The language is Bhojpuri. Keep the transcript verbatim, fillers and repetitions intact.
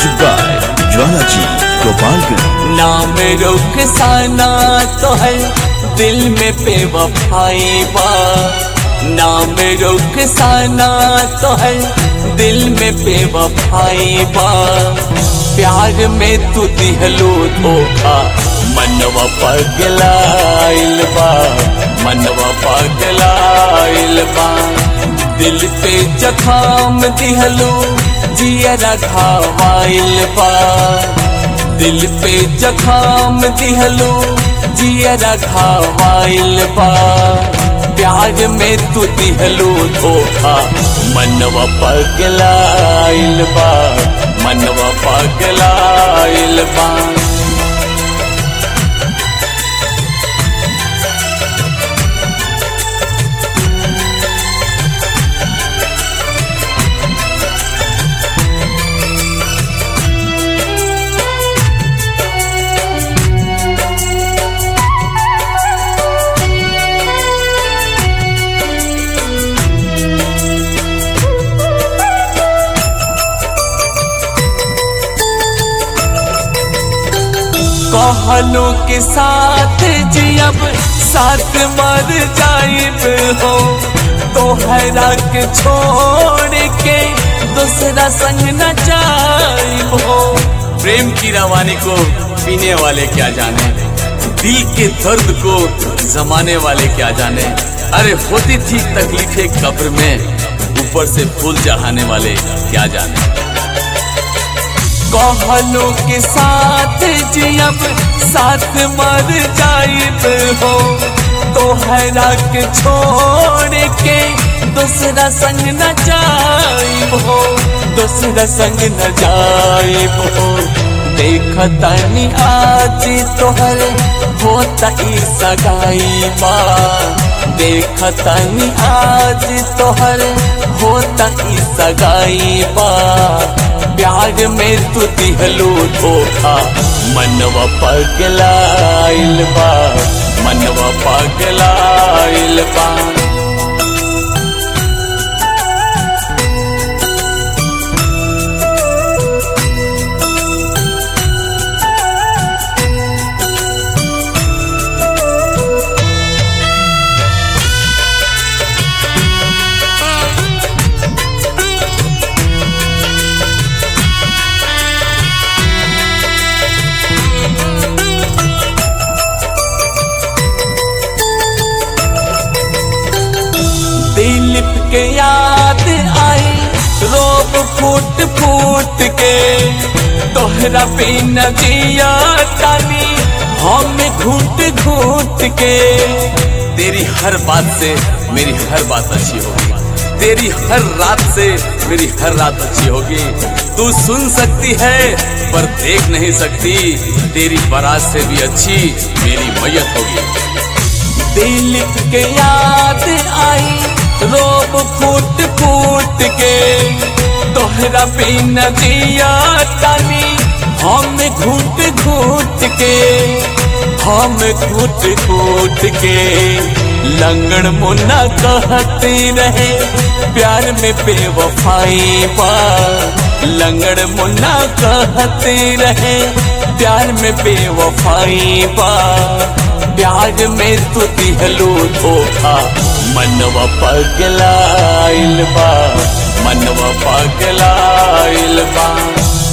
Music by Jwala ji Gopalganj. नाम रुखसाना तो है दिल में बेवफाई बा, नाम रुखसाना तो है दिल में बेवफाई बा। प्यार में तू दिहलो धोखा मनवा पगलाइल बा, मनवा पगलाइल बा। दिल पे जखाम दिहलो जियरा घावाइल बा, दिल पे जखाम दिहलो जियरा घावाइल बा। प्यार में तू दिहलो धोखा मनवा पगलाइल बा, मनवा पगलाइल बा। कहलों के साथ जियब साथ मर जाइब हो, तोहरा के छोड़ के दूसरा संग न जाइब हो। प्रेम की रवानी को पीने वाले क्या जाने, दिल के दर्द को जमाने वाले क्या जाने। अरे होती थी तकलीफें कब्र में, ऊपर से फूल चढ़ाने वाले क्या जाने। कहलों के साथ जियब साथ मर जाइब हो, तोहरा के छोड़ के दूसरा संग न जाइब हो, दूसरा संग न जाइब हो। देखतानी आज तोहर होता ई सगाई बा, देखतानी आज तोहर होता ई सगाई बा। प्यार में तू दिहलो धोखा मनवा पगलाइल बा, मनवा पगलाइल बा। दिलीप के याद आई रोब फूट फूट के, तोहरा बिना जिया तानी हम घूट घूट के। तेरी हर बात से मेरी हर बात अच्छी होगी, तेरी हर रात से मेरी हर रात अच्छी होगी। तू सुन सकती है पर देख नहीं सकती, तेरी बारात से भी अच्छी मेरी मैयत होगी। दिलीप के याद आई रोब फूट फूट के, तोहरा बिना जिया तानी हम घूट घूट के, हम घूट घूट के। लंगड़ मुन्ना कहते रहे प्यार में बेवफाई बा, लंगड़ मुन्ना कहते रहे प्यार में बेवफाई बा। प्यार में तू दिहलो धोखा मनवा पगलाइल बा, मनवा पगलाइल बा।